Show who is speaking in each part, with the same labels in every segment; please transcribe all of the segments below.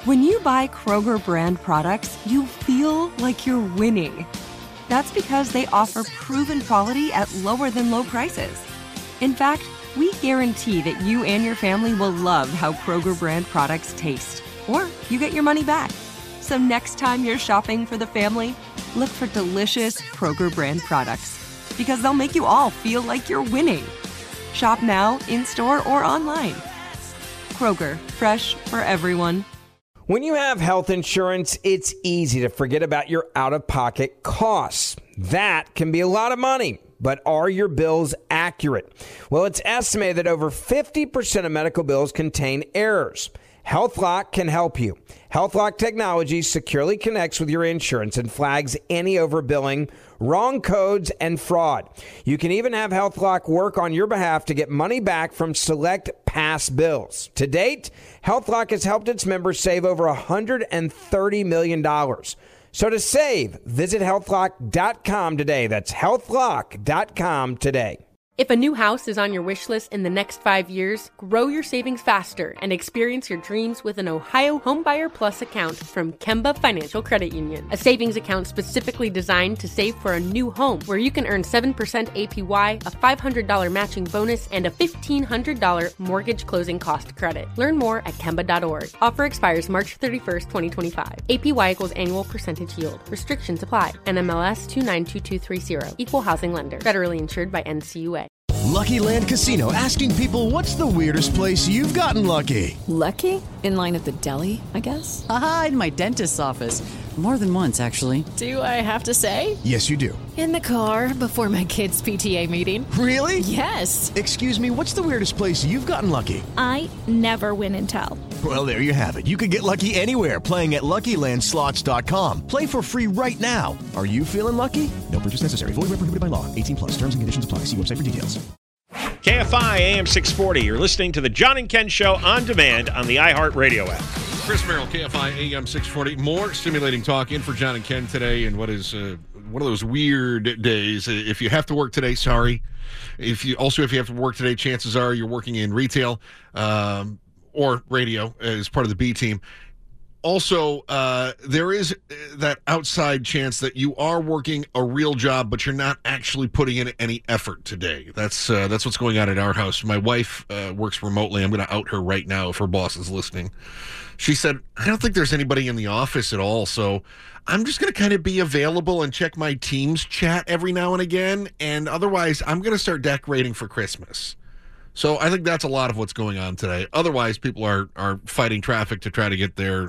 Speaker 1: When you buy Kroger brand products, you feel like you're winning. That's because they offer proven quality at lower than low prices. In fact, we guarantee that you and your family will love how Kroger brand products taste, or you get your money back. So next time you're shopping for the family, look for delicious Kroger brand products, because they'll make you all feel like you're winning. Shop now, in-store, or online. Kroger, fresh for everyone.
Speaker 2: When you have health insurance, it's easy to forget about your out-of-pocket costs. That can be a lot of money, but are your bills accurate? Well, it's estimated that over 50% of medical bills contain errors. HealthLock can help you. HealthLock technology securely connects with your insurance and flags any overbilling, wrong codes, and fraud. You can even have HealthLock work on your behalf to get money back from select past bills. To date, HealthLock has helped its members save over $130 million. So to save, visit healthlock.com today. That's healthlock.com today.
Speaker 3: If a new house is on your wish list in the next 5 years, grow your savings faster and experience your dreams with an Ohio Homebuyer Plus account from Kemba Financial Credit Union. A savings account specifically designed to save for a new home, where you can earn 7% APY, a $500 matching bonus, and a $1,500 mortgage closing cost credit. Learn more at Kemba.org. Offer expires March 31st, 2025. APY equals annual percentage yield. Restrictions apply. NMLS 292230. Equal housing lender. Federally insured by NCUA.
Speaker 4: Lucky Land Casino, asking people, what's the weirdest place you've gotten lucky?
Speaker 5: Lucky? In line at the deli, I guess?
Speaker 6: Aha, in my dentist's office. More than once, actually.
Speaker 5: Do I have to say?
Speaker 4: Yes, you do.
Speaker 5: In the car before my kids' PTA meeting.
Speaker 4: Really?
Speaker 5: Yes.
Speaker 4: Excuse me, what's the weirdest place you've gotten lucky?
Speaker 7: I never win and tell.
Speaker 4: Well, there you have it. You can get lucky anywhere, playing at LuckyLandSlots.com. Play for free right now. Are you feeling lucky? No purchase necessary. Void where prohibited by law. 18 plus. Terms and conditions apply. See website for details.
Speaker 8: KFI AM 640. You're listening to the John and Ken Show on demand on the iHeartRadio app.
Speaker 9: Chris Merrill, KFI AM 640. More stimulating talk in for John and Ken today, and what is one of those weird days. If you have to work today, sorry. If you have to work today, chances are you're working in retail or radio as part of the B team. Also, there is that outside chance that you are working a real job, but you're not actually putting in any effort today. That's what's going on at our house. My wife works remotely. I'm going to out her right now if her boss is listening. She said, I don't think there's anybody in the office at all, so I'm just going to kind of be available and check my Teams chat every now and again, and otherwise I'm going to start decorating for Christmas. So I think that's a lot of what's going on today. Otherwise, people are fighting traffic to try to get their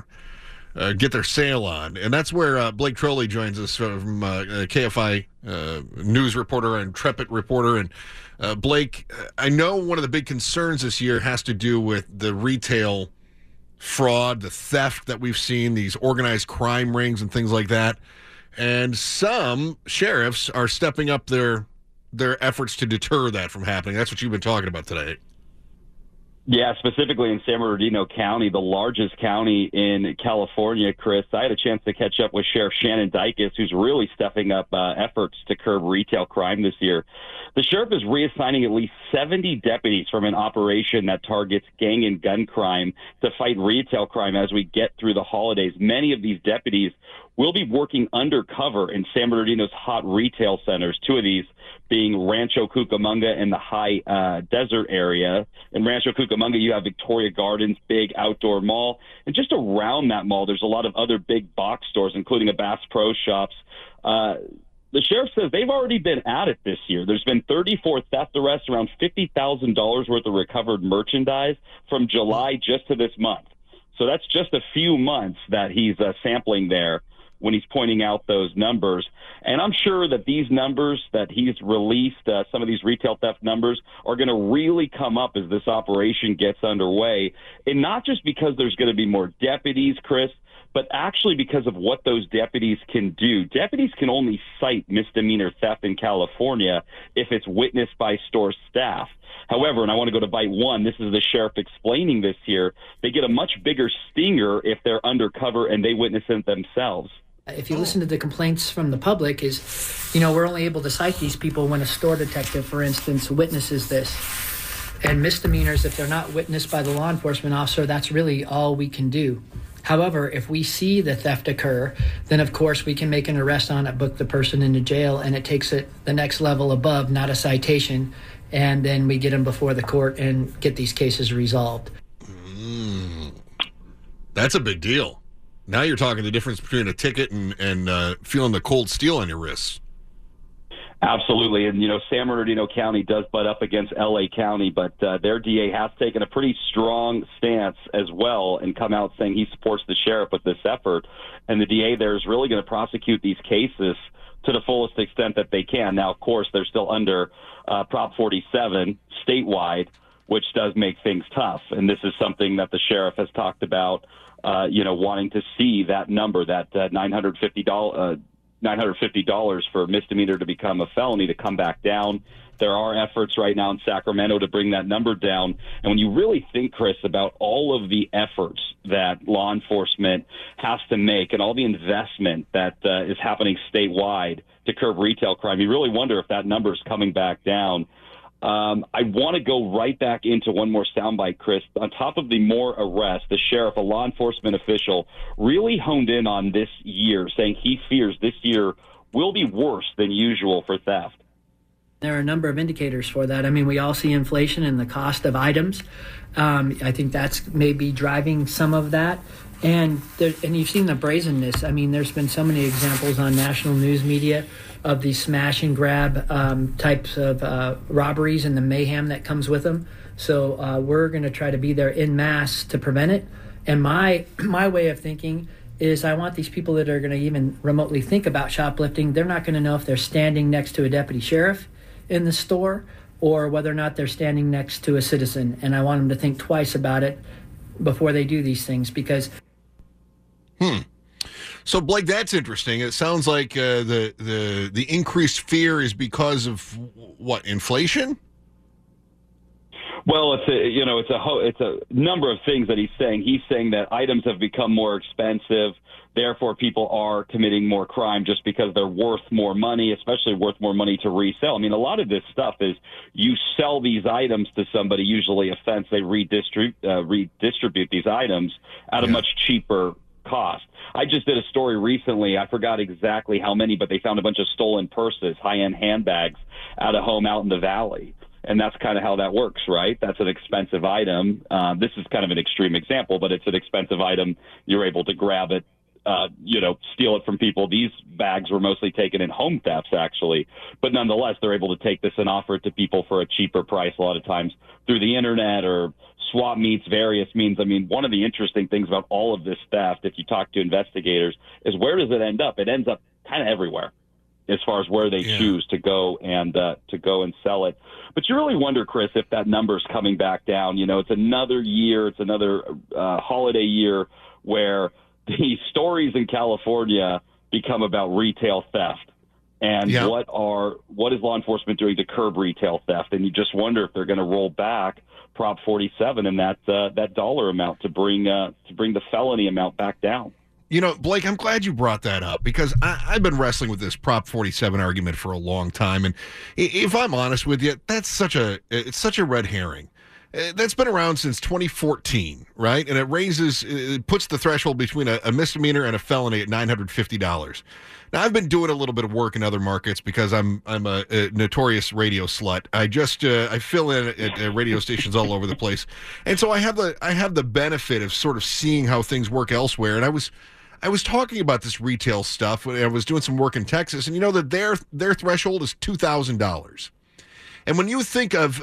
Speaker 9: sale on. And that's where Blake Trolley joins us from KFI news reporter and Intrepid reporter. And Blake, I know one of the big concerns this year has to do with the retail fraud, the theft that we've seen, these organized crime rings and things like that. And some sheriffs are stepping up their efforts to deter that from happening. That's what you've been talking about today.
Speaker 10: Yeah, specifically in San Bernardino County, the largest county in California, Chris. I had a chance to catch up with Sheriff Shannon Dykes, who's really stepping up efforts to curb retail crime this year. The sheriff is reassigning at least 70 deputies from an operation that targets gang and gun crime to fight retail crime as we get through the holidays. Many of these deputies will be working undercover in San Bernardino's hot retail centers, two of these being Rancho Cucamonga and the High Desert area. In Rancho Cucamonga, you have Victoria Gardens, big outdoor mall. And just around that mall, there's a lot of other big box stores, including a Bass Pro Shops. The sheriff says they've already been at it this year. There's been 34 theft arrests, around $50,000 worth of recovered merchandise from July just to this month. So that's just a few months that he's sampling there when he's pointing out those numbers. And I'm sure that these numbers that he's released, some of these retail theft numbers, are going to really come up as this operation gets underway. And not just because there's going to be more deputies, Chris, but actually because of what those deputies can do. Deputies can only cite misdemeanor theft in California if it's witnessed by store staff. However, and I want to go to bite one, this is the sheriff explaining this here, they get a much bigger stinger if they're undercover and they witness it themselves.
Speaker 11: If you listen to the complaints from the public is, we're only able to cite these people when a store detective, for instance, witnesses this. And misdemeanors, if they're not witnessed by the law enforcement officer, that's really all we can do. However, if we see the theft occur, then of course we can make an arrest on it, book the person into jail, and it takes it the next level above, not a citation, and then we get them before the court and get these cases resolved.
Speaker 9: That's a big deal. Now you're talking the difference between a ticket and feeling the cold steel on your wrists.
Speaker 10: Absolutely. And, San Bernardino County does butt up against L.A. County, but their DA has taken a pretty strong stance as well and come out saying he supports the sheriff with this effort. And the DA there is really going to prosecute these cases to the fullest extent that they can. Now, of course, they're still under Prop 47 statewide, which does make things tough. And this is something that the sheriff has talked about, wanting to see that number, that $950 for a misdemeanor to become a felony to come back down. There are efforts right now in Sacramento to bring that number down. And when you really think, Chris, about all of the efforts that law enforcement has to make and all the investment that is happening statewide to curb retail crime, you really wonder if that number is coming back down. I want to go right back into one more soundbite, Chris. On top of the more arrests, the sheriff, a law enforcement official, really honed in on this year, saying he fears this year will be worse than usual for theft.
Speaker 11: There are a number of indicators for that. I mean, we all see inflation in the cost of items. I think that's maybe driving some of that. And you've seen the brazenness. I mean, there's been so many examples on national news media of these smash and grab types of robberies and the mayhem that comes with them. So we're going to try to be there en masse to prevent it. And my way of thinking is I want these people that are going to even remotely think about shoplifting, they're not going to know if they're standing next to a deputy sheriff in the store or whether or not they're standing next to a citizen. And I want them to think twice about it before they do these things because...
Speaker 9: So, Blake, that's interesting. It sounds like the increased fear is because of what, inflation?
Speaker 10: Well, it's a number of things that he's saying. He's saying that items have become more expensive, therefore people are committing more crime just because they're worth more money, especially worth more money to resell. I mean, a lot of this stuff is you sell these items to somebody, usually a fence, they redistribute these items at a much cheaper cost. I just did a story recently. I forgot exactly how many, but they found a bunch of stolen purses, high-end handbags at a home out in the valley. And that's kind of how that works, right? That's an expensive item. This is kind of an extreme example, but it's an expensive item. You're able to grab it, steal it from people. These bags were mostly taken in home thefts, actually. But nonetheless, they're able to take this and offer it to people for a cheaper price a lot of times through the internet or swap meets, various means. I mean, one of the interesting things about all of this theft, if you talk to investigators, is where does it end up? It ends up kind of everywhere as far as where they choose to go and sell it. But you really wonder, Chris, if that number's coming back down. It's another year, it's another holiday year where the stories in California become about retail theft. And what is law enforcement doing to curb retail theft? And you just wonder if they're going to roll back Prop 47 and that dollar amount to bring the felony amount back down.
Speaker 9: Blake, I'm glad you brought that up because I've been wrestling with this Prop 47 argument for a long time. And if I'm honest with you, it's such a red herring. That's been around since 2014, right? And it puts the threshold between a misdemeanor and a felony at $950. Now, I've been doing a little bit of work in other markets because I'm a notorious radio slut. I fill in at radio stations all over the place, and so I have the benefit of sort of seeing how things work elsewhere. And I was talking about this retail stuff when I was doing some work in Texas, and that their threshold is $2,000. And when you think of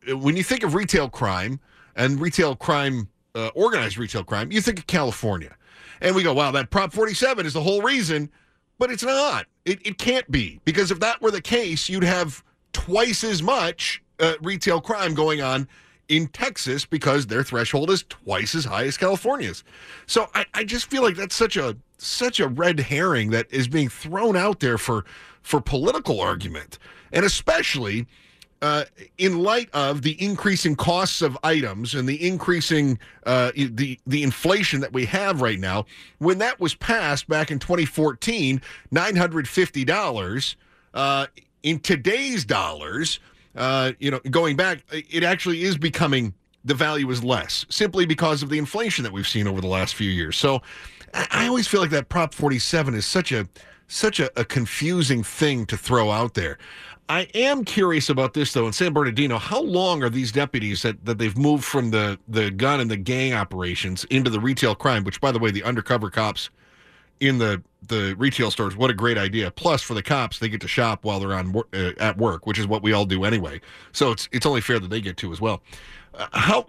Speaker 9: retail crime and retail crime, organized retail crime, you think of California, and we go, "Wow, that Prop 47 is the whole reason." But it's not. It can't be, because if that were the case, you'd have twice as much retail crime going on in Texas because their threshold is twice as high as California's. So I just feel like that's such a red herring that is being thrown out there for political argument, and especially in light of the increasing costs of items and the increasing the inflation that we have right now. When that was passed back in 2014, $950 in today's dollars, going back, it actually is becoming the value is less, simply because of the inflation that we've seen over the last few years. So I always feel like that Prop 47 is such a confusing thing to throw out there. I am curious about this, though, in San Bernardino. How long are these deputies that they've moved from the gun and the gang operations into the retail crime, which, by the way, the undercover cops in the retail stores, what a great idea. Plus, for the cops, they get to shop while they're at work, which is what we all do anyway. So it's only fair that they get to as well. How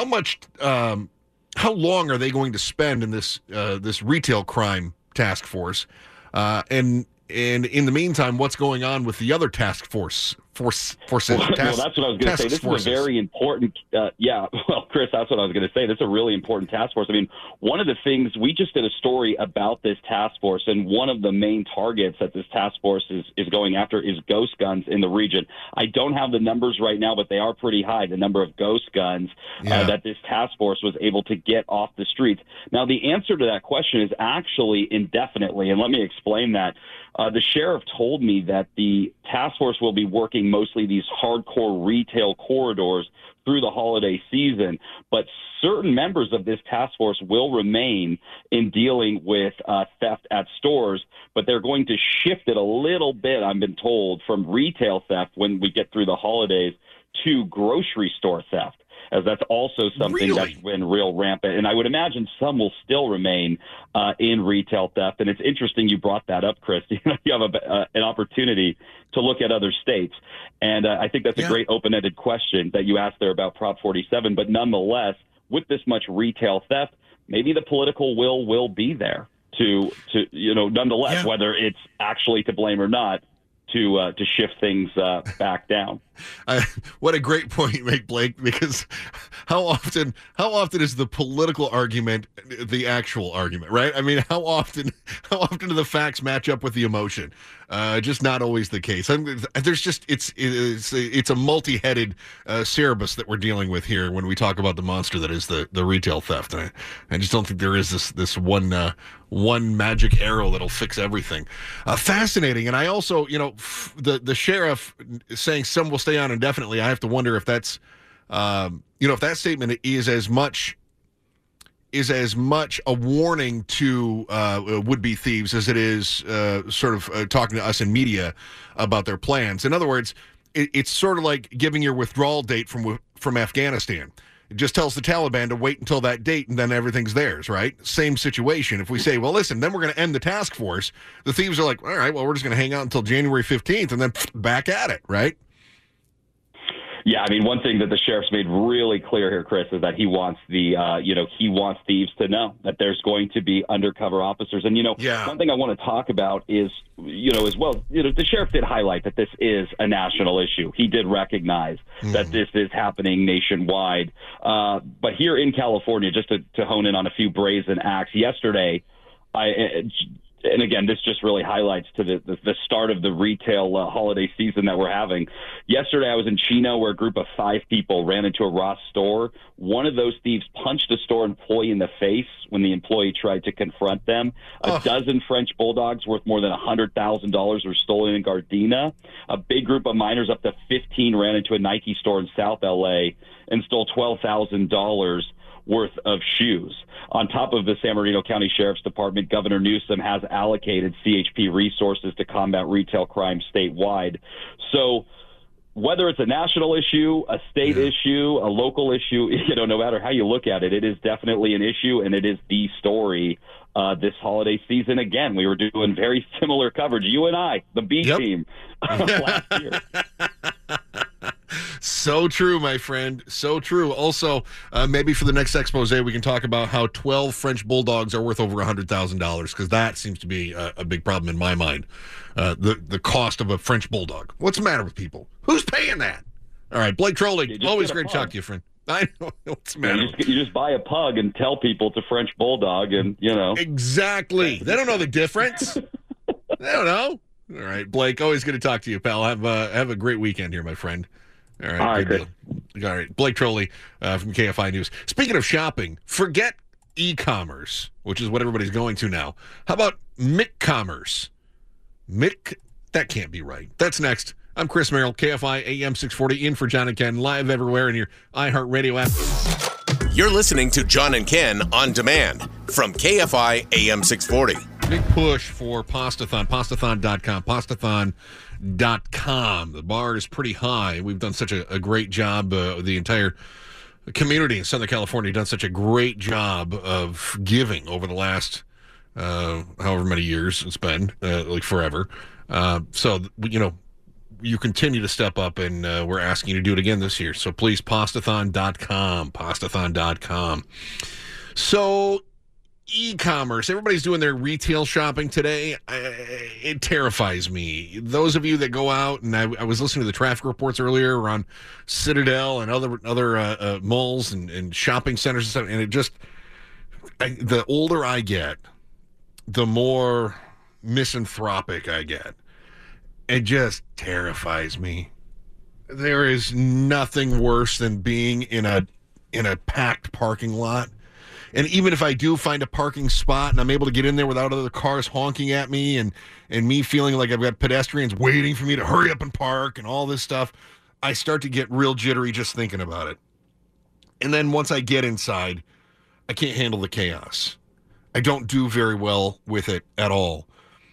Speaker 9: long are they going to spend in this retail crime task force? And in the meantime, what's going on with the other task forces? Well, that's what I was going to say. This is a very important, Chris, that's what I was going to say. This is a really important task force. I mean, one of the things, we just did a story about this task force, and one of the main targets that this task force is going after is ghost guns in the region. I don't have the numbers right now, but they are pretty high, the number of ghost guns that this task force was able to get off the streets. Now, the answer to that question is actually indefinitely, and let me explain that. The sheriff told me that the task force will be working mostly these hardcore retail corridors through the holiday season, but certain members of this task force will remain in dealing with theft at stores, but they're going to shift it a little bit, I've been told, from retail theft when we get through the holidays to grocery store theft, as that's also something that's been real rampant. And I would imagine some will still remain in retail theft. And it's interesting you brought that up, Chris. You have an opportunity to look at other states. And I think that's a great open-ended question that you asked there about Prop 47. But nonetheless, with this much retail theft, maybe the political will be there to nonetheless, whether it's actually to blame or not, to shift things back down. What a great point you make, Blake, because how often is the political argument the actual argument, right? I mean, how often do the facts match up with the emotion? Just not always the case. It's a multi-headed Cerebus that we're dealing with here when we talk about the monster that is the retail theft. And I just don't think there is this one magic arrow that'll fix everything. Fascinating. And I also, the sheriff saying some will stay on indefinitely, I have to wonder if that's, if that statement is as much a warning to would-be thieves as it is talking to us in media about their plans. In other words, it's sort of like giving your withdrawal date from Afghanistan. It just tells the Taliban to wait until that date and then everything's theirs, right? Same situation. If we say, well, listen, then we're going to end the task force, the thieves are like, all right, well, we're just going to hang out until January 15th and then back at it, right?
Speaker 10: Yeah, I mean, one thing that the sheriff's made really clear here, Chris, is that he wants he wants thieves to know that there's going to be undercover officers. And, one thing I want to talk about is, as well, the sheriff did highlight that this is a national issue. He did recognize that this is happening nationwide. But here in California, just to hone in on a few brazen acts, yesterday, and again, this just really highlights to the start of the retail holiday season that we're having. Yesterday, I was in Chino where a group of 5 people ran into a Ross store. One of those thieves punched a store employee in the face when the employee tried to confront them. A dozen French bulldogs worth more than $100,000 were stolen in Gardena. A big group of minors, up to 15, ran into a Nike store in South L.A. and stole $12,000 worth of shoes. On top of the San Bernardino County Sheriff's Department, Governor Newsom has allocated CHP resources to combat retail crime statewide. So whether it's a national issue, a state issue, a local issue, no matter how you look at it, it is definitely an issue, and it is the story this holiday season. Again, we were doing very similar coverage, you and I, the B team, last year.
Speaker 9: So true, my friend. So true. Also, maybe for the next expose, we can talk about how 12 French bulldogs are worth over $100,000, because that seems to be a big problem in my mind. The cost of a French bulldog. What's the matter with people? Who's paying that? All right, Blake Trolley, always great to talk to you, friend. I don't know what's the matter.
Speaker 10: You just buy a pug and tell people it's a French bulldog, and
Speaker 9: Exactly. They don't know the difference. They don't know. All right, Blake, always good to talk to you, pal. Have a great weekend here, my friend. All right, good deal. All right, Blake Trolley from KFI News. Speaking of shopping, forget e-commerce, which is what everybody's going to now. How about McCommerce? That can't be right. That's next I'm Chris Merrill, KFI AM 640, in for John and Ken, live everywhere in your iHeartRadio app.
Speaker 12: You're listening to John and Ken on demand from KFI AM 640.
Speaker 9: Big push for Pastathon, pastathon.com, pastathon.com. The bar is pretty high. We've done such a great job. The entire community in Southern California done such a great job of giving over the last however many years it's been, like forever. So, you continue to step up, and we're asking you to do it again this year. So please, pastathon.com, pastathon.com. So e-commerce, everybody's doing their retail shopping today. It terrifies me. Those of you that go out, and I was listening to the traffic reports earlier around Citadel and other malls and shopping centers and stuff, and it just, the older I get, the more misanthropic I get. It just terrifies me. There is nothing worse than being in a packed parking lot. And even if I do find a parking spot and I'm able to get in there without other cars honking at me and me feeling like I've got pedestrians waiting for me to hurry up and park and all this stuff, I start to get real jittery just thinking about it. And then once I get inside, I can't handle the chaos. I don't do very well with it at all.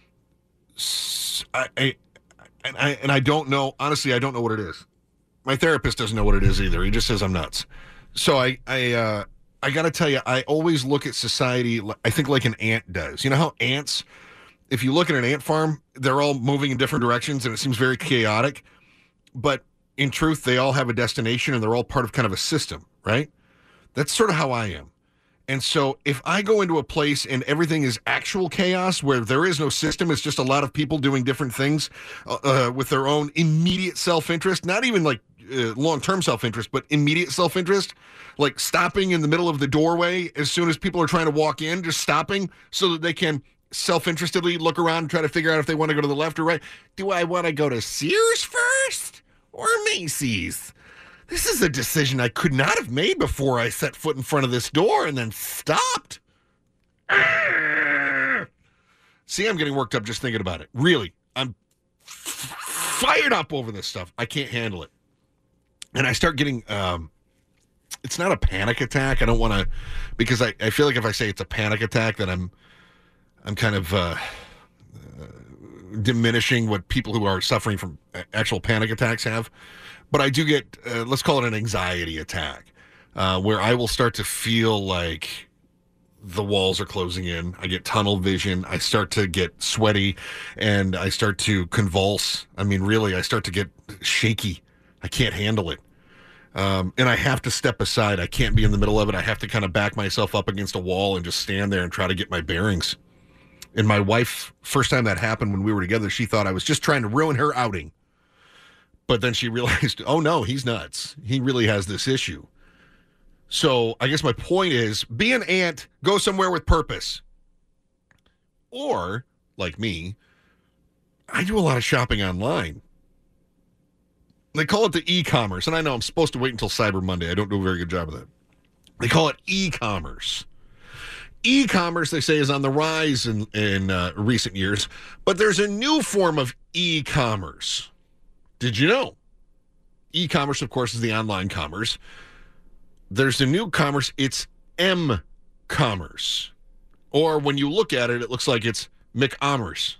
Speaker 9: I don't know, honestly, I don't know what it is. My therapist doesn't know what it is either. He just says I'm nuts. So I got to tell you, I always look at society, I think, like an ant does. You know how ants, if you look at an ant farm, they're all moving in different directions and it seems very chaotic. But in truth, they all have a destination and they're all part of kind of a system, right? That's sort of how I am. And so if I go into a place and everything is actual chaos where there is no system, it's just a lot of people doing different things with their own immediate self-interest, not even like long-term self-interest, but immediate self-interest, like stopping in the middle of the doorway as soon as people are trying to walk in, just stopping so that they can self-interestedly look around and try to figure out if they want to go to the left or right. Do I want to go to Sears first or Macy's? This is a decision I could not have made before I set foot in front of this door and then stopped. See, I'm getting worked up just thinking about it. Really, I'm fired up over this stuff. I can't handle it. And I start getting, it's not a panic attack. I don't want to, because I feel like if I say it's a panic attack, then I'm kind of diminishing what people who are suffering from actual panic attacks have. But I do get, let's call it an anxiety attack, where I will start to feel like the walls are closing in. I get tunnel vision. I start to get sweaty, and I start to convulse. I mean, really, I start to get shaky. I can't handle it. And I have to step aside. I can't be in the middle of it. I have to kind of back myself up against a wall and just stand there and try to get my bearings. And my wife, first time that happened when we were together, she thought I was just trying to ruin her outing. But then she realized, oh no, he's nuts. He really has this issue. So I guess my point is, be an ant, go somewhere with purpose. Or, like me, I do a lot of shopping online. They call it the e-commerce, and I know I'm supposed to wait until Cyber Monday. I don't do a very good job of that. They call it e-commerce. E-commerce, they say, is on the rise in recent years, but there's a new form of e-commerce. Did you know? E-commerce, of course, is the online commerce. There's a new commerce. It's M-commerce. Or when you look at it, it looks like it's McCommerce.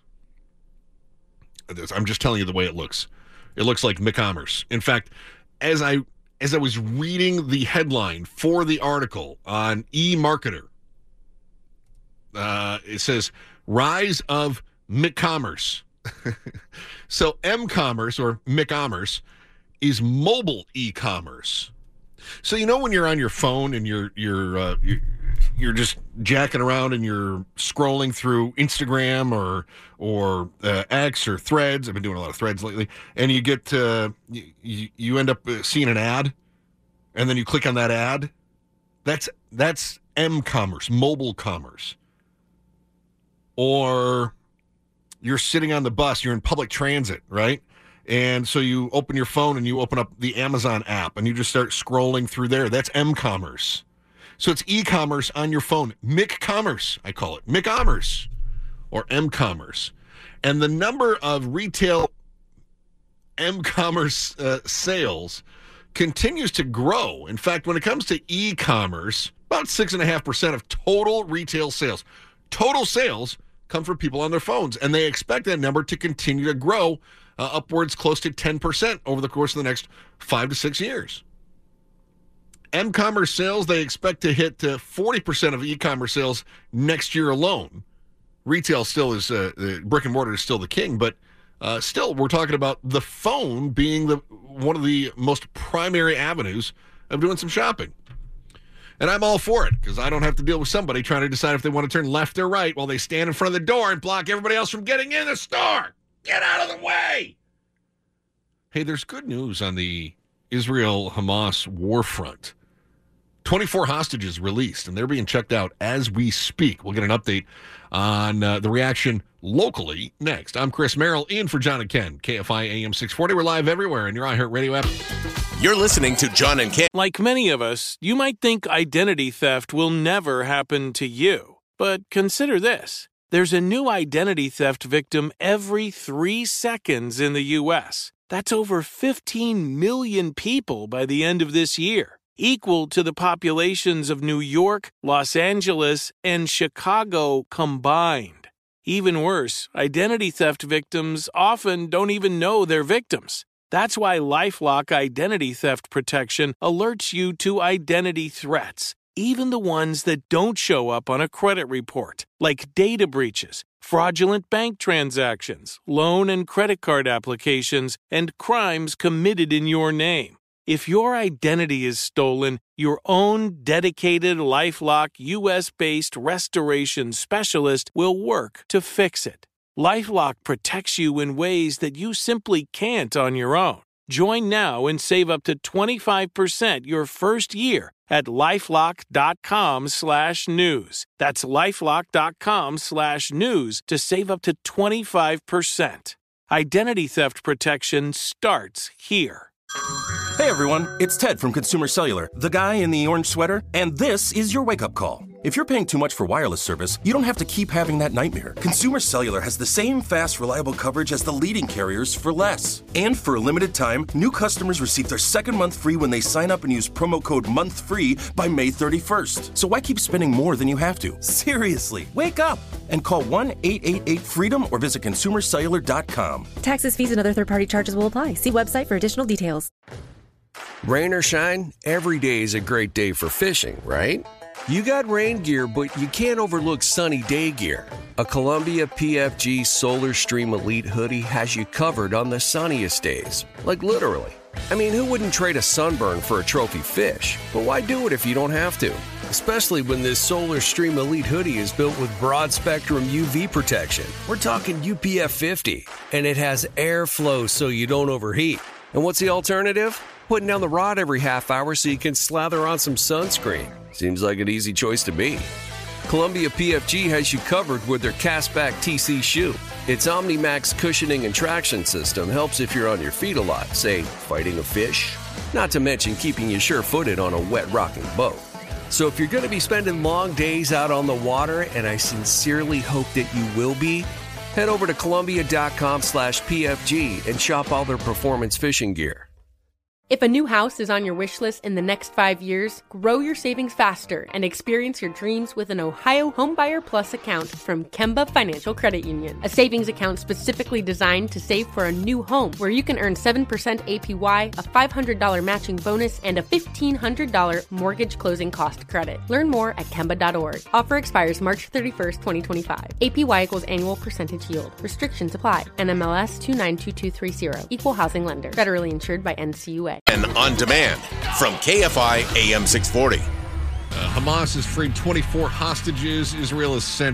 Speaker 9: I'm just telling you the way it looks. It looks like McCommerce. In fact, as I was reading the headline for the article on eMarketer, it says, Rise of McCommerce. So M-commerce or McCommerce is mobile e-commerce. So you know when you're on your phone and you're just jacking around and you're scrolling through Instagram or X or Threads. I've been doing a lot of Threads lately, and you get you end up seeing an ad, and then you click on that ad. That's M-commerce, mobile commerce. Or you're sitting on the bus, you're in public transit, right? And so you open your phone and you open up the Amazon app and you just start scrolling through there. That's M-commerce. So it's e-commerce on your phone. McCommerce, I call it. McCommerce or M-commerce. And the number of retail m-commerce sales continues to grow. In fact, when it comes to e-commerce, about 6.5% of total retail sales. Total sales come from people on their phones, and they expect that number to continue to grow upwards close to 10% over the course of the next 5 to 6 years. M-commerce sales, they expect to hit 40% of e-commerce sales next year alone. Retail still is, brick and mortar is still the king, but still we're talking about the phone being one of the most primary avenues of doing some shopping. And I'm all for it, because I don't have to deal with somebody trying to decide if they want to turn left or right while they stand in front of the door and block everybody else from getting in the store. Get out of the way! Hey, there's good news on the Israel-Hamas war front. 24 hostages released, and they're being checked out as we speak. We'll get an update on the reaction locally next. I'm Chris Merrill, in for John and Ken, KFI AM 640. We're live everywhere in your iHeartRadio app.
Speaker 12: You're listening to John and Ken.
Speaker 13: Like many of us, you might think identity theft will never happen to you. But consider this. There's a new identity theft victim every 3 seconds in the U.S. That's over 15 million people by the end of this year, equal to the populations of New York, Los Angeles, and Chicago combined. Even worse, identity theft victims often don't even know they're victims. That's why LifeLock Identity Theft Protection alerts you to identity threats, even the ones that don't show up on a credit report, like data breaches, fraudulent bank transactions, loan and credit card applications, and crimes committed in your name. If your identity is stolen, your own dedicated LifeLock U.S.-based restoration specialist will work to fix it. LifeLock protects you in ways that you simply can't on your own. Join now and save up to 25% your first year at LifeLock.com/news. That's LifeLock.com/news to save up to 25%. Identity theft protection starts here.
Speaker 14: Hey everyone, it's Ted from Consumer Cellular, the guy in the orange sweater, and this is your wake-up call. If you're paying too much for wireless service, you don't have to keep having that nightmare. Consumer Cellular has the same fast, reliable coverage as the leading carriers for less. And for a limited time, new customers receive their second month free when they sign up and use promo code MONTHFREE by May 31st. So why keep spending more than you have to? Seriously, wake up and call 1-888-FREEDOM or visit consumercellular.com.
Speaker 15: Taxes, fees, and other third-party charges will apply. See website for additional details.
Speaker 16: Rain or shine, every day is a great day for fishing, right? You got rain gear, but you can't overlook sunny day gear. A Columbia PFG Solar Stream Elite hoodie has you covered on the sunniest days. Like literally. I mean, who wouldn't trade a sunburn for a trophy fish? But why do it if you don't have to? Especially when this Solar Stream Elite hoodie is built with broad spectrum UV protection. We're talking UPF 50, and it has airflow so you don't overheat. And what's the alternative? Putting down the rod every half hour so you can slather on some sunscreen. Seems like an easy choice to me. Columbia PFG has you covered with their Castback TC shoe. Its OmniMax cushioning and traction system helps if you're on your feet a lot, say, fighting a fish. Not to mention keeping you sure-footed on a wet rocking boat. So if you're going to be spending long days out on the water, and I sincerely hope that you will be, head over to Columbia.com/PFG and shop all their performance fishing gear.
Speaker 3: If a new house is on your wish list in the next 5 years, grow your savings faster and experience your dreams with an Ohio Homebuyer Plus account from Kemba Financial Credit Union. A savings account specifically designed to save for a new home, where you can earn 7% APY, a $500 matching bonus, and a $1,500 mortgage closing cost credit. Learn more at Kemba.org. Offer expires March 31st, 2025. APY equals annual percentage yield. Restrictions apply. NMLS 292230. Equal housing lender. Federally insured by NCUA.
Speaker 12: And on demand from KFI AM 640.
Speaker 9: Hamas has freed 24 hostages. Israel has sent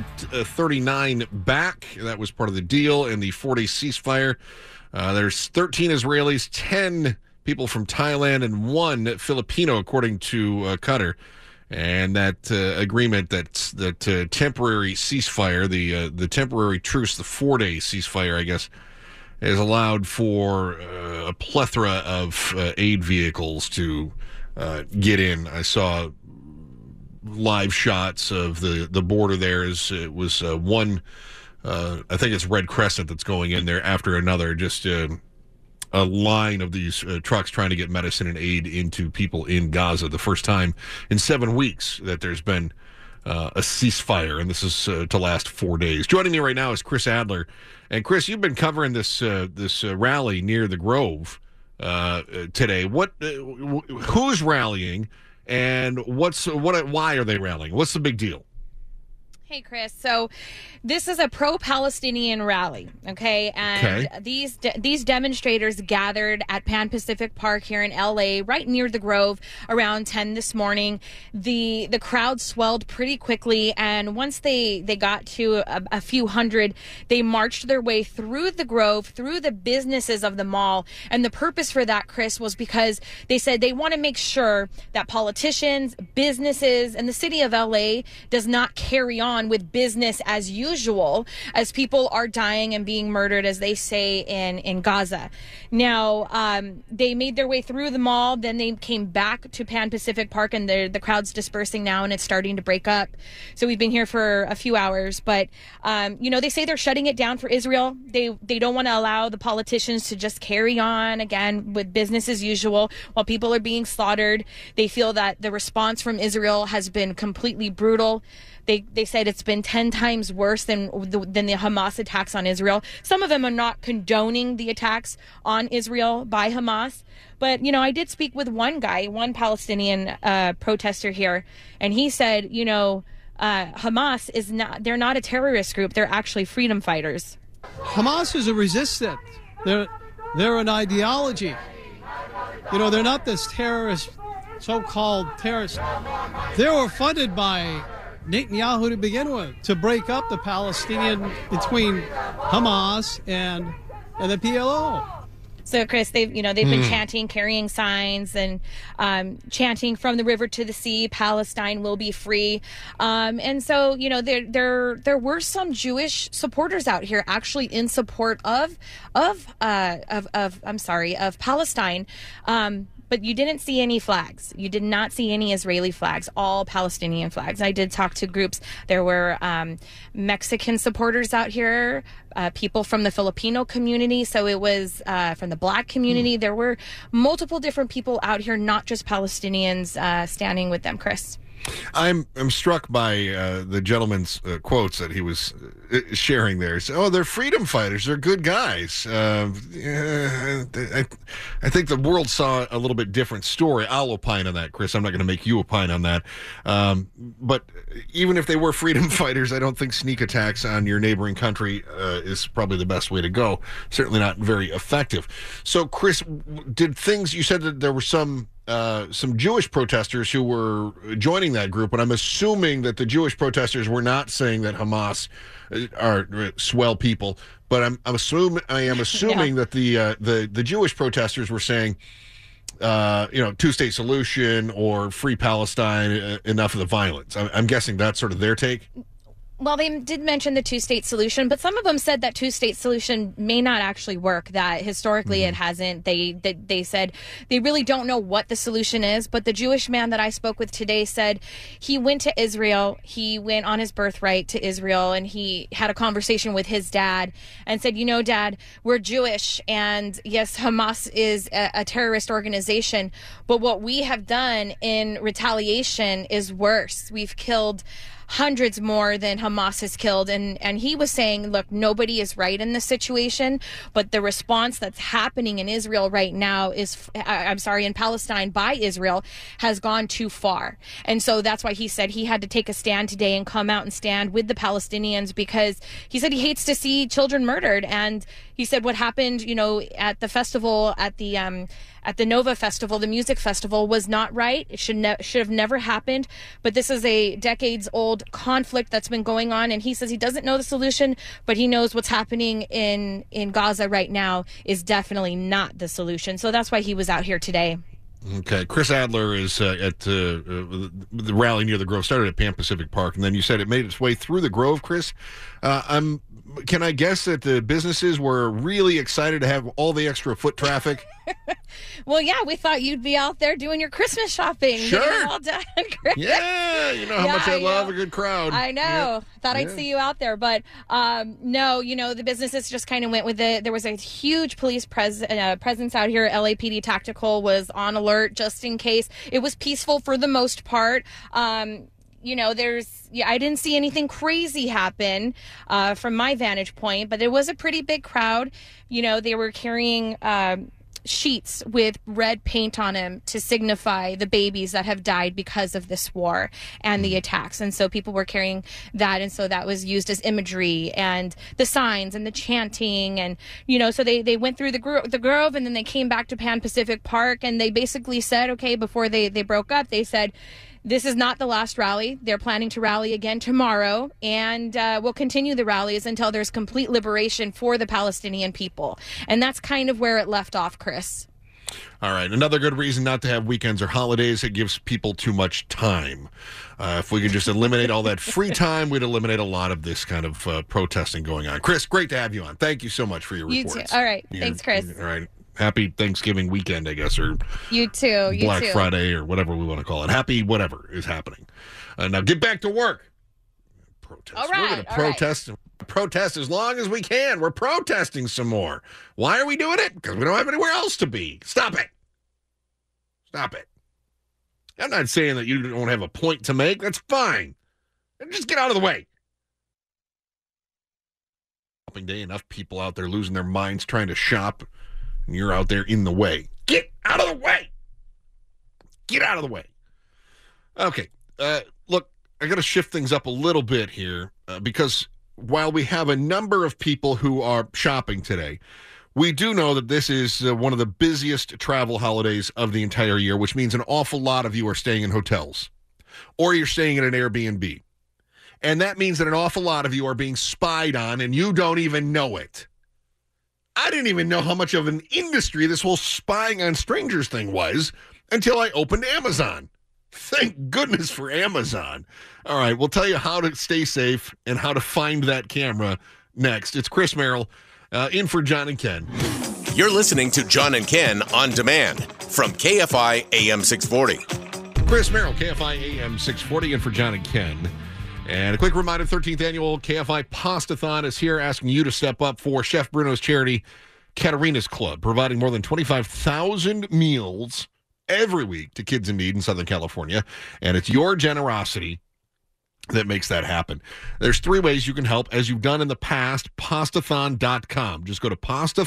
Speaker 9: 39 back. That was part of the deal in the 4-day ceasefire. There's 13 Israelis, 10 people from Thailand, and 1 Filipino, according to Qatar. And that agreement, that temporary ceasefire, the temporary truce, the 4-day ceasefire, I guess, has allowed for a plethora of aid vehicles to get in. I saw live shots of the border there. It was one, I think it's Red Crescent that's going in there after another, just a line of these trucks trying to get medicine and aid into people in Gaza. The first time in 7 weeks that there's been a ceasefire, and this is to last 4 days. Joining me right now is Chris Adler. And Chris, you've been covering this rally near the Grove today. Who's rallying, and why are they rallying? What's the big deal?
Speaker 17: Hey, Chris. So this is a pro-Palestinian rally, okay? And these demonstrators gathered at Pan Pacific Park here in L.A., right near the Grove, around 10 this morning. The crowd swelled pretty quickly, and once they got to a few hundred, they marched their way through the Grove, through the businesses of the mall. And the purpose for that, Chris, was because they said they want to make sure that politicians, businesses, and the city of L.A. does not carry on with business as usual as people are dying and being murdered, as they say in Gaza. Now, they made their way through the mall, then they came back to Pan Pacific Park, and the crowd's dispersing now, and it's starting to break up. So we've been here for a few hours, but they say they're shutting it down for Israel. They don't want to allow the politicians to just carry on again with business as usual while people are being slaughtered. They feel that the response from Israel has been completely brutal. They said it's been 10 times worse than the Hamas attacks on Israel. Some of them are not condoning the attacks on Israel by Hamas. But, I did speak with one Palestinian protester here, and he said, Hamas is not, they're not a terrorist group. They're actually freedom fighters.
Speaker 18: Hamas is a resistance. They're an ideology. They're not this terrorist, so-called terrorist. They were funded by Netanyahu to begin with, to break up the Palestinian between Hamas and the PLO.
Speaker 17: So, Chris, they've been chanting, carrying signs, and chanting from the river to the sea, Palestine will be free. And so, there were some Jewish supporters out here actually in support of Palestine. But you didn't see any flags. You did not see any Israeli flags, all Palestinian flags. I did talk to groups. There were Mexican supporters out here, people from the Filipino community. So it was from the Black community. There were multiple different people out here, not just Palestinians standing with them, Chris.
Speaker 9: I'm struck by the gentleman's quotes that he was sharing there. So, they're freedom fighters. They're good guys. I think the world saw a little bit different story. I'll opine on that, Chris. I'm not going to make you opine on that. But even if they were freedom fighters, I don't think sneak attacks on your neighboring country is probably the best way to go. Certainly not very effective. So, Chris, you said that there were some Jewish protesters who were joining that group, but I'm assuming that the Jewish protesters were not saying that Hamas are swell people. But I am assuming that the Jewish protesters were saying, two-state solution or free Palestine, enough of the violence. I'm guessing that's sort of their take.
Speaker 17: Well, they did mention the two-state solution, but some of them said that two-state solution may not actually work, that historically it hasn't. They said they really don't know what the solution is, but the Jewish man that I spoke with today said he went to Israel, he went on his birthright to Israel, and he had a conversation with his dad and said, Dad, we're Jewish, and yes, Hamas is a terrorist organization, but what we have done in retaliation is worse. We've killed hundreds more than Hamas has killed. And he was saying, look, nobody is right in this situation, but the response that's happening in Israel right now in Palestine by Israel has gone too far. And so that's why he said he had to take a stand today and come out and stand with the Palestinians, because he said he hates to see children murdered. And he said what happened, at the festival, at the Nova Festival, the music festival, was not right. It should have never happened. But this is a decades-old conflict that's been going on, and he says he doesn't know the solution, but he knows what's happening in Gaza right now is definitely not the solution. So that's why he was out here today.
Speaker 9: Okay. Chris Adler is at the rally near the Grove. Started at Pan Pacific Park, and then you said it made its way through the Grove, Chris. Can I guess that the businesses were really excited to have all the extra foot traffic?
Speaker 17: Well, yeah, we thought you'd be out there doing your Christmas shopping.
Speaker 9: Sure.
Speaker 17: Getting it all done, Chris.
Speaker 9: Yeah, you know how much I love a good crowd.
Speaker 17: I know.
Speaker 9: Yep.
Speaker 17: Thought I'd see you out there. But no, the businesses just kind of went with it. There was a huge police presence out here. LAPD Tactical was on alert just in case. It was peaceful for the most part. I didn't see anything crazy happen from my vantage point, but it was a pretty big crowd. They were carrying sheets with red paint on them to signify the babies that have died because of this war and the attacks. And so people were carrying that. And so that was used as imagery, and the signs and the chanting. And, so they went through the Grove, and then they came back to Pan Pacific Park, and they basically said, okay, before they broke up, they said, this is not the last rally. They're planning to rally again tomorrow, and we'll continue the rallies until there's complete liberation for the Palestinian people. And that's kind of where it left off, Chris.
Speaker 9: All right. Another good reason not to have weekends or holidays, it gives people too much time. If we could just eliminate all that free time, we'd eliminate a lot of this kind of protesting going on. Chris, great to have you on. Thank you so much for your reports.
Speaker 17: You too. All right. Thanks, Chris.
Speaker 9: All right. Happy Thanksgiving weekend, I guess, or
Speaker 17: you too.
Speaker 9: Black Friday, or whatever we want to call it. Happy whatever is happening. Now get back to work. Protest.
Speaker 17: All right.
Speaker 9: We're going to protest. Right. Protest as long as we can. We're protesting some more. Why are we doing it? Because we don't have anywhere else to be. Stop it. Stop it. I'm not saying that you don't have a point to make. That's fine. Just get out of the way. Shopping day, enough people out there losing their minds trying to shop. And you're out there in the way. Get out of the way. Get out of the way. Okay. Look, I got to shift things up a little bit here because while we have a number of people who are shopping today, we do know that this is one of the busiest travel holidays of the entire year, which means an awful lot of you are staying in hotels or you're staying in an Airbnb. And that means that an awful lot of you are being spied on and you don't even know it. I didn't even know how much of an industry this whole spying on strangers thing was until I opened Amazon. Thank goodness for Amazon. All right, we'll tell you how to stay safe and how to find that camera next. It's Chris Merrill in for John and Ken.
Speaker 12: You're listening to John and Ken on demand from KFI AM 640.
Speaker 9: Chris Merrill, KFI AM 640 in for John and Ken. And a quick reminder, 13th annual KFI Pastathon is here, asking you to step up for Chef Bruno's charity, Katerina's Club, providing more than 25,000 meals every week to kids in need in Southern California. And it's your generosity that makes that happen. There's 3 ways you can help, as you've done in the past. Pastathon.com. Just go to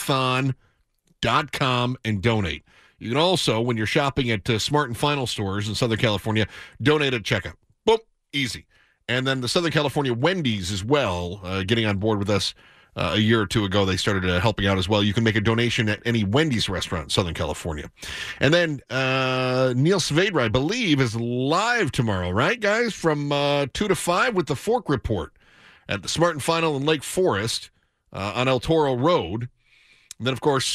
Speaker 9: pastathon.com and donate. You can also, when you're shopping at Smart & Final stores in Southern California, donate at checkout. Boom, easy. And then the Southern California Wendy's as well, getting on board with us a year or 2 ago. They started helping out as well. You can make a donation at any Wendy's restaurant in Southern California. And then Neil Saavedra, I believe, is live tomorrow, right, guys? From 2 to 5 with the Fork Report at the Smart & Final in Lake Forest on El Toro Road. And then, of course,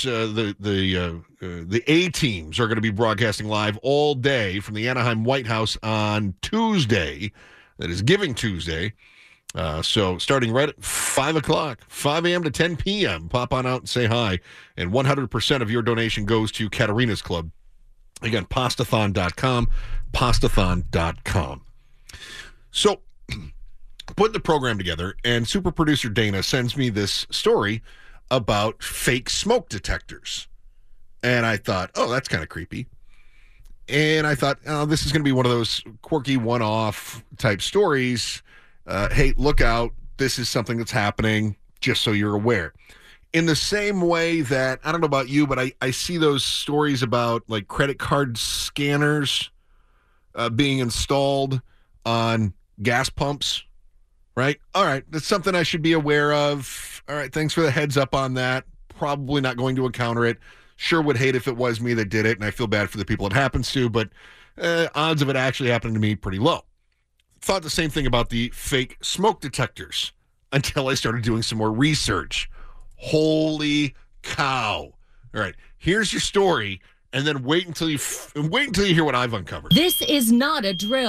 Speaker 9: the A-teams are going to be broadcasting live all day from the Anaheim White House on Tuesday. That is Giving Tuesday. So starting right at 5 o'clock, 5 a.m. to 10 p.m., pop on out and say hi. And 100% of your donation goes to Katerina's Club. Again, pastathon.com, pastathon.com. So putting the program together, and super producer Dana sends me this story about fake smoke detectors. And I thought, oh, that's kind of creepy. And I thought, oh, this is going to be one of those quirky one-off type stories. Hey, look out. This is something that's happening, just so you're aware. In the same way that, I don't know about you, but I see those stories about like credit card scanners being installed on gas pumps, right? All right, that's something I should be aware of. All right, thanks for the heads up on that. Probably not going to encounter it. Sure would hate if it was me that did it, and I feel bad for the people it happens to, but odds of it actually happening to me pretty low. Thought the same thing about the fake smoke detectors until I started doing some more research. Holy cow. All right, here's your story, and then wait until you hear what I've uncovered.
Speaker 19: This is not a drill.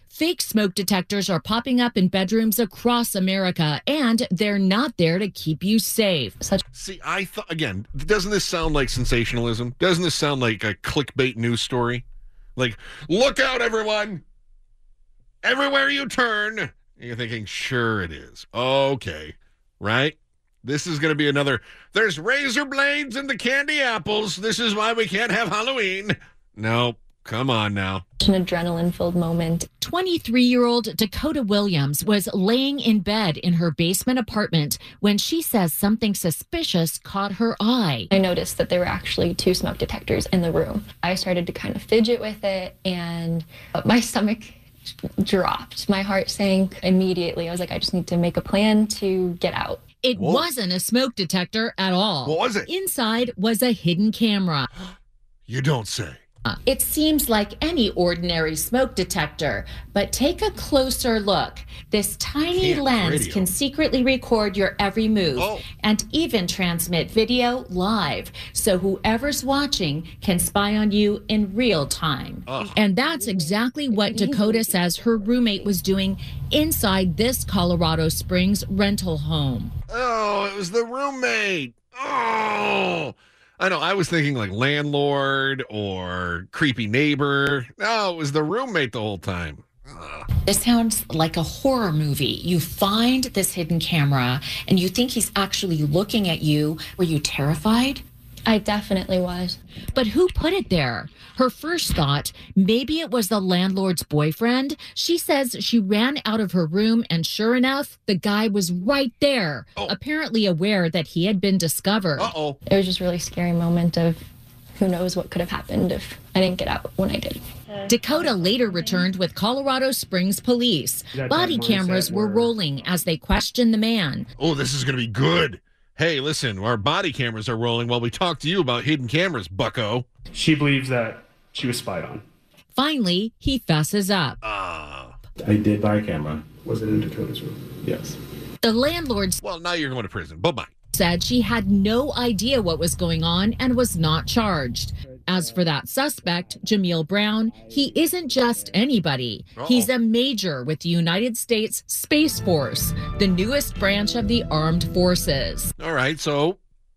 Speaker 19: Fake smoke detectors are popping up in bedrooms across America, and they're not there to keep you safe.
Speaker 9: See, I thought, again, doesn't this sound like sensationalism? Doesn't this sound like a clickbait news story? Like, look out, everyone! Everywhere you turn! And you're thinking, sure it is. Okay, right? This is going to be another, there's razor blades in the candy apples. This is why we can't have Halloween. No, come on now.
Speaker 20: An adrenaline-filled moment.
Speaker 19: 23-year-old Dakota Williams was laying in bed in her basement apartment when she says something suspicious caught her eye.
Speaker 20: I noticed that there were actually 2 smoke detectors in the room. I started to kind of fidget with it, and my stomach dropped. My heart sank immediately. I was like, I just need to make a plan to get out.
Speaker 19: It wasn't a smoke detector at all.
Speaker 9: What was it?
Speaker 19: Inside was a hidden camera.
Speaker 9: You don't say.
Speaker 19: It seems like any ordinary smoke detector, but take a closer look. This tiny lens can secretly record your every move and even transmit video live, so whoever's watching can spy on you in real time. And that's exactly what Dakota says her roommate was doing inside this Colorado Springs rental home.
Speaker 9: Oh, it was the roommate. Oh, I know. I was thinking like landlord or creepy neighbor. No, it was the roommate the whole time.
Speaker 19: This sounds like a horror movie. You find this hidden camera and you think he's actually looking at you. Were you terrified?
Speaker 20: I definitely was.
Speaker 19: But who put it there? Her first thought, maybe it was the landlord's boyfriend. She says she ran out of her room and sure enough, the guy was right there, apparently aware that he had been discovered.
Speaker 20: It was just a really scary moment of who knows what could have happened if I didn't get out when I did.
Speaker 19: Dakota later returned with Colorado Springs police. Body cameras were rolling as they questioned the man.
Speaker 9: Oh, this is going to be good. Hey, listen, our body cameras are rolling while we talk to you about hidden cameras, bucko.
Speaker 21: She believes that she was spied on.
Speaker 19: Finally, he fesses up.
Speaker 21: I did buy a camera. Was it in Dakota's room? Yes.
Speaker 19: The landlord
Speaker 9: Well, now you're going to prison. Bye-bye.
Speaker 19: said she had no idea what was going on and was not charged. As for that suspect, Jameel Brown, he isn't just anybody. He's a major with the United States Space Force, the newest branch of the armed forces.
Speaker 9: All right, so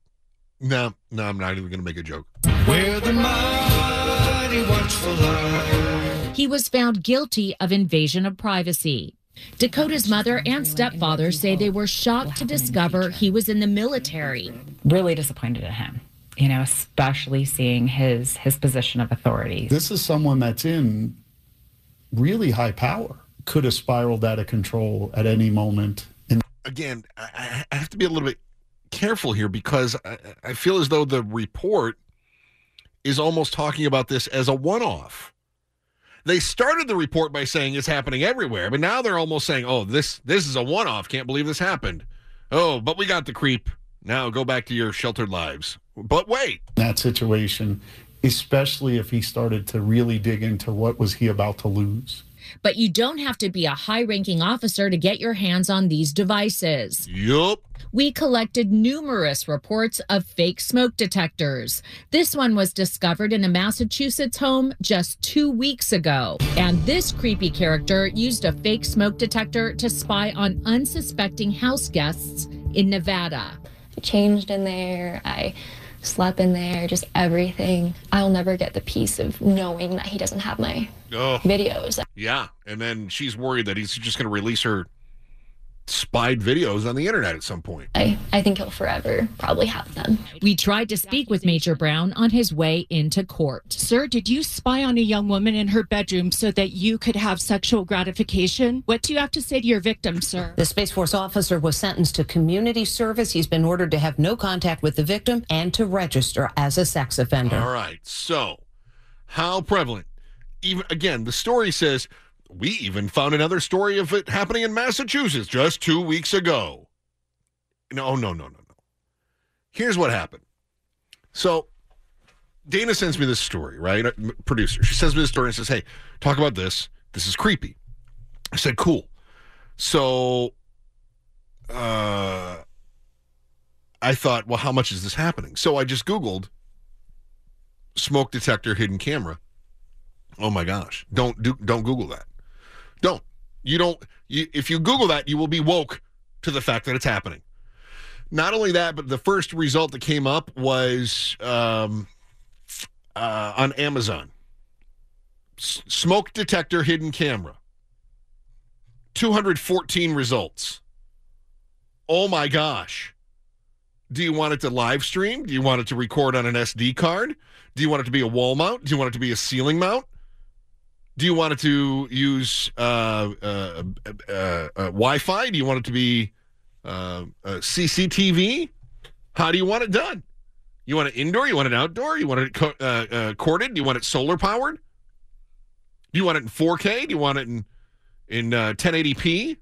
Speaker 9: no, I'm not even going to make a joke.
Speaker 22: Where the mighty watchful eye.
Speaker 19: He was found guilty of invasion of privacy. Dakota's mother and stepfather say they were shocked to discover he was in the military.
Speaker 23: Really disappointed at him, you know, especially seeing his position of authority.
Speaker 24: This is someone that's in really high power. Could have spiraled out of control at any moment.
Speaker 9: Again, I have to be a little bit careful here because I feel as though the report is almost talking about this as a one-off. They started the report by saying it's happening everywhere, but now they're almost saying, oh, this is a one-off. Can't believe this happened. Oh, but we got the creep. Now go back to your sheltered lives. But wait.
Speaker 24: That situation, especially if he started to really dig into what was he about to lose.
Speaker 19: But you don't have to be a high-ranking officer to get your hands on these devices.
Speaker 9: Yup.
Speaker 19: We collected numerous reports of fake smoke detectors. This one was discovered in a Massachusetts home just 2 weeks ago. And this creepy character used a fake smoke detector to spy on unsuspecting house guests in Nevada.
Speaker 20: I changed in there. I slept in there, just everything. I'll never get the peace of knowing that he doesn't have my videos.
Speaker 9: Yeah, and then she's worried that he's just going to release her spied videos on the internet at some point.
Speaker 20: I think he'll forever probably have them.
Speaker 19: We tried to speak with Major Brown on his way into court.
Speaker 25: Sir, did you spy on a young woman in her bedroom so that you could have sexual gratification? What do you have to say to your victim, sir?
Speaker 26: The Space Force officer was sentenced to community service. He's been ordered to have no contact with the victim and to register as a sex offender.
Speaker 9: All right, so how prevalent? Even again, the story says, we even found another story of it happening in Massachusetts just 2 weeks ago. No. Here's what happened. So Dana sends me this story, right? Producer. She sends me this story and says, hey, talk about this. This is creepy. I said, cool. So I thought, well, how much is this happening? So I just Googled smoke detector hidden camera. Oh my gosh. Don't Google that. Don't. If you Google that, you will be woke to the fact that it's happening. Not only that, but the first result that came up was on Amazon. Smoke detector hidden camera. 214 results. Oh my gosh. Do you want it to live stream? Do you want it to record on an SD card? Do you want it to be a wall mount? Do you want it to be a ceiling mount? Do you want it to use Wi-Fi? Do you want it to be CCTV? How do you want it done? You want it indoor? You want it outdoor? You want it corded? Do you want it solar powered? Do you want it in 4K? Do you want it in 1080p?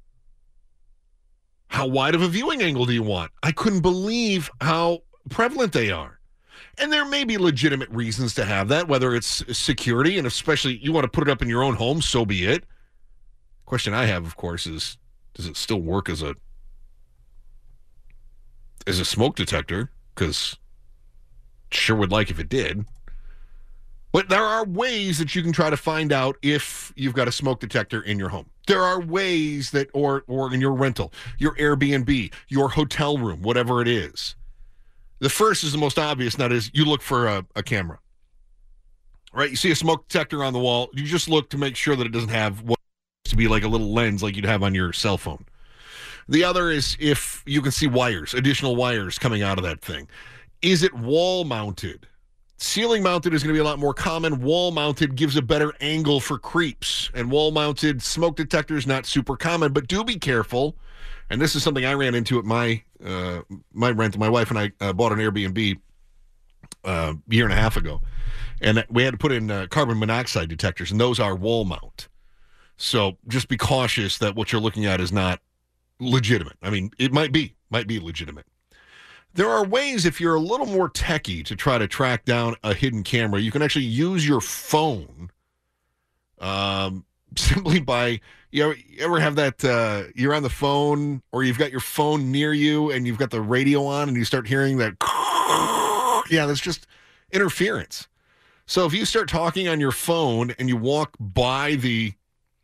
Speaker 9: How wide of a viewing angle do you want? I couldn't believe how prevalent they are. And there may be legitimate reasons to have that, whether it's security, and especially you want to put it up in your own home, so be it. Question I have, of course, is does it still work as a smoke detector? Because sure would like if it did. But there are ways that you can try to find out if you've got a smoke detector in your home. There are ways that, or in your rental, your Airbnb, your hotel room, whatever it is. The first is the most obvious, and that is you look for a camera. Right? You see a smoke detector on the wall, you just look to make sure that it doesn't have what used to be like a little lens like you'd have on your cell phone. The other is if you can see wires, additional wires coming out of that thing. Is it wall mounted? Ceiling mounted is going to be a lot more common. Wall mounted gives a better angle for creeps. And wall mounted smoke detectors, not super common, but do be careful. And this is something I ran into at my rental. My wife and I bought an Airbnb a year and a half ago. And we had to put in carbon monoxide detectors, and those are wall mount. So just be cautious that what you're looking at is not legitimate. I mean, it might be legitimate. There are ways, if you're a little more techie, to try to track down a hidden camera. You can actually use your phone simply by, you ever have that, you're on the phone or you've got your phone near you and you've got the radio on and you start hearing that, yeah, that's just interference. So if you start talking on your phone and you walk by the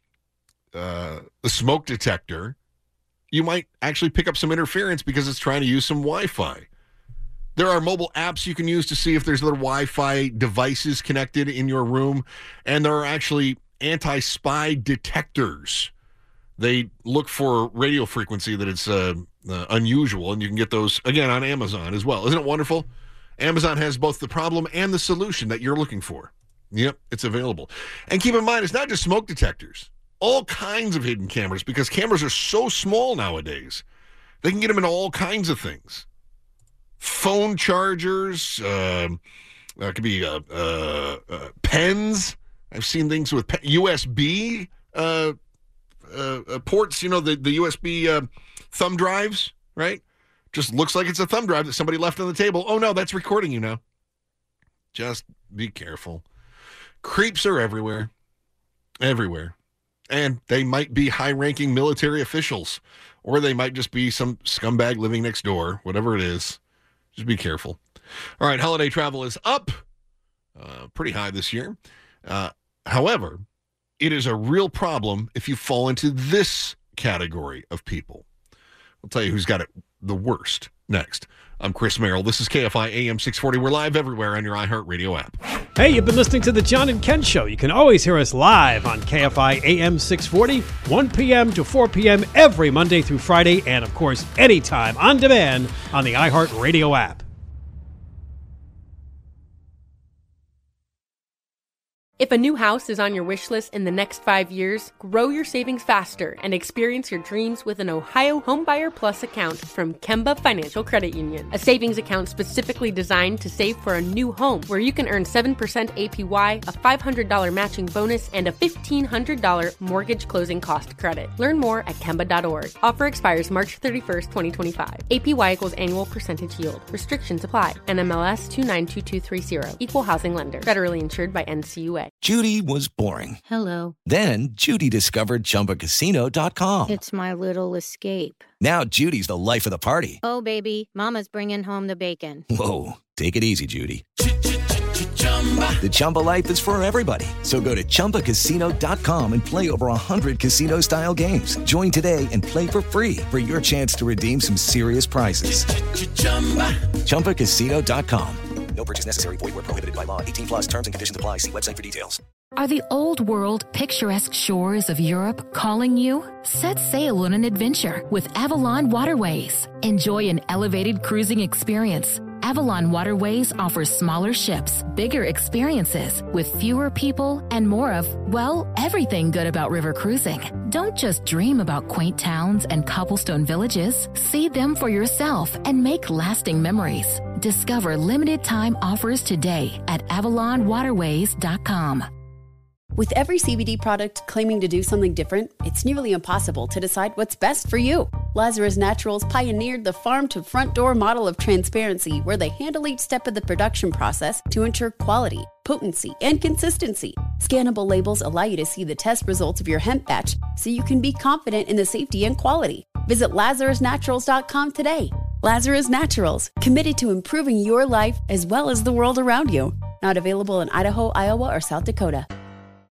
Speaker 9: smoke detector, you might actually pick up some interference because it's trying to use some Wi-Fi. There are mobile apps you can use to see if there's other Wi-Fi devices connected in your room, and there are actually anti-spy detectors. They look for radio frequency that it's unusual, and you can get those, again, on Amazon as well. Isn't it wonderful? Amazon has both the problem and the solution that you're looking for. Yep, it's available. And keep in mind, it's not just smoke detectors. All kinds of hidden cameras, because cameras are so small nowadays. They can get them into all kinds of things. Phone chargers, could be pens. I've seen things with USB ports, the USB thumb drives, right? Just looks like it's a thumb drive that somebody left on the table. Oh, no, that's recording you now. Just be careful. Creeps are everywhere. Everywhere. And they might be high-ranking military officials, or they might just be some scumbag living next door, whatever it is. Just be careful. All right, holiday travel is up pretty high this year. However, it is a real problem if you fall into this category of people. I'll tell you who's got it the worst next. I'm Chris Merrill. This is KFI AM 640. We're live everywhere on your iHeartRadio app.
Speaker 1: Hey, you've been listening to The John and Ken Show. You can always hear us live on KFI AM 640, 1 p.m. to 4 p.m. every Monday through Friday, and, of course, anytime on demand on the iHeartRadio app.
Speaker 3: If a new house is on your wish list in the next 5 years, grow your savings faster and experience your dreams with an Ohio Homebuyer Plus account from Kemba Financial Credit Union. A savings account specifically designed to save for a new home, where you can earn 7% APY, a $500 matching bonus, and a $1,500 mortgage closing cost credit. Learn more at Kemba.org. Offer expires March 31st, 2025. APY equals annual percentage yield. Restrictions apply. NMLS 292230. Equal housing lender. Federally insured by NCUA.
Speaker 2: Judy was boring.
Speaker 4: Hello.
Speaker 2: Then Judy discovered ChumbaCasino.com.
Speaker 4: It's my little escape.
Speaker 2: Now Judy's the life of the party.
Speaker 4: Oh, baby, mama's bringing home the bacon.
Speaker 2: Whoa, take it easy, Judy. The Chumba life is for everybody. So go to ChumbaCasino.com and play over 100 casino-style games. Join today and play for free for your chance to redeem some serious prizes. ChumbaCasino.com. No purchase necessary. Void where prohibited by law. 18 plus terms and conditions apply. See website for details.
Speaker 5: Are the old world picturesque shores of Europe calling you? Set sail on an adventure with Avalon Waterways. Enjoy an elevated cruising experience. Avalon Waterways offers smaller ships, bigger experiences, with fewer people and more of, well, everything good about river cruising. Don't just dream about quaint towns and cobblestone villages. See them for yourself and make lasting memories. Discover limited time offers today at AvalonWaterways.com.
Speaker 6: With every CBD product claiming to do something different, it's nearly impossible to decide what's best for you. Lazarus Naturals pioneered the farm-to-front-door model of transparency, where they handle each step of the production process to ensure quality, potency, and consistency. Scannable labels allow you to see the test results of your hemp batch, so you can be confident in the safety and quality. Visit LazarusNaturals.com today. Lazarus Naturals, committed to improving your life as well as the world around you. Not available in Idaho, Iowa, or South Dakota.